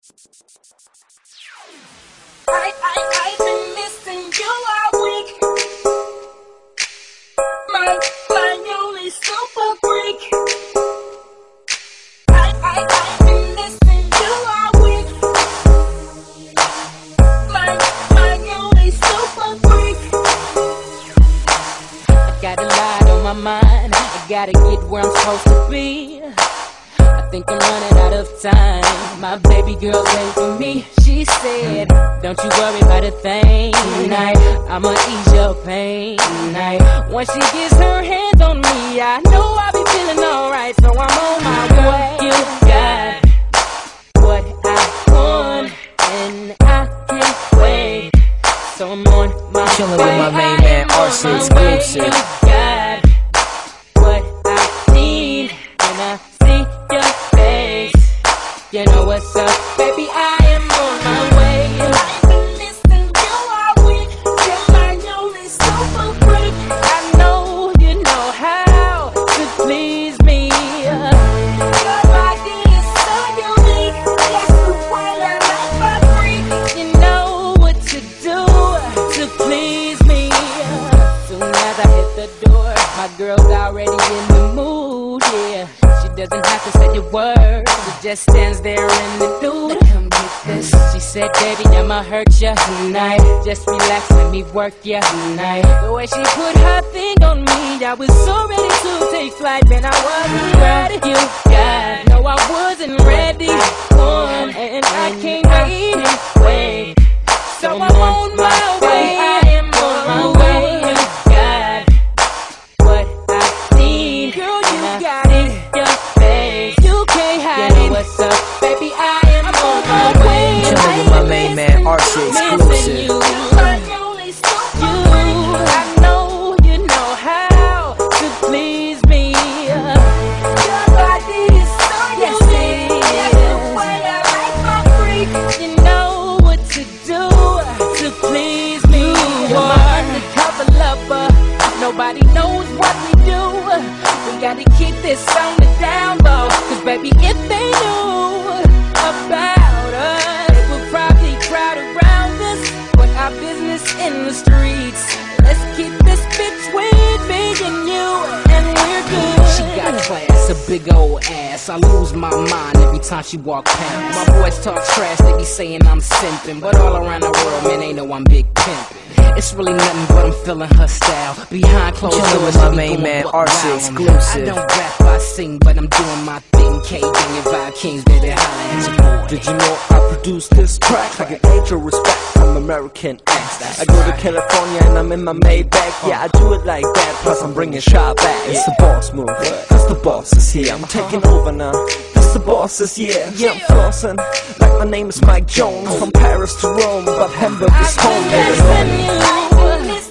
I've been missing you all week. My only super freak. I've been missing you all week. My only super freak. I got a lot on my mind. I gotta get where I'm supposed to be. I think I'm running out of time. My baby girl's waiting for me. She said, don't you worry about a thing tonight. I'ma ease your pain tonight. Once she gets her hands on me, I know I'll be feeling alright. So I'm on my way. You got what I want, and I can't wait. So I'm on my way. Chillin' with my main man, RC exclusive. You got what I need, and I see your face. You know what's up, baby, I am on my way. I've been missing you all week. You're my only super freak. I know you know how to please me. Your body is so unique. That's the way I like my freak. You know what to do to please me. Soon as I hit the door, my girl's already in the mood, yeah. She doesn't have to say a word, she just stands there in the nude. Come get this. She said, baby, I'ma hurt ya tonight. Just relax, let me work ya tonight. The way she put her thing on me, I was so ready to take flight, man, I wasn't ready. You got, no, I wasn't ready. And I can't wait. So I'm on my way. I am on my way. You got what I need. Girl, you got it. Your face, you can't hide it. What's up, baby? I am on my way. Chillin' with my main man, RC exclusive. I know you know how to please me. Your body is so unique. That's the way I like my freak. You know what to do to please me. You're my undercover lover. Nobody knows what we do. We gotta keep this on the down low. Cause baby, if they knew about us, they would probably crowd around us. Put our business in the streets. Let's keep this between me and you, and we're good. She got class, a big old ass. I lose my mind every time she walk past. My boys talk trash, they be saying I'm simping, but all around the world, man, they know I'm big pimpin'. It's really nothing but I'm feeling her style. Behind closed Chillin' doors, with she my be main going man, buck RC wild. exclusive. I don't rap, I sing, but I'm doing my thing. K-Gang and Vibe Kings, baby, holla at your boy. Did you know I produced this track? I get major respect from American X. I go to California and I'm in my Maybach. Yeah, I do it like that, plus I'm bringing shot back. It's the boss move, cause the boss is here. I'm taking over now, cause the boss is here. Yeah, I'm flossing, like my name is Mike Jones. From Paris to Rome, but Hamburg is home, baby. I've been missing you.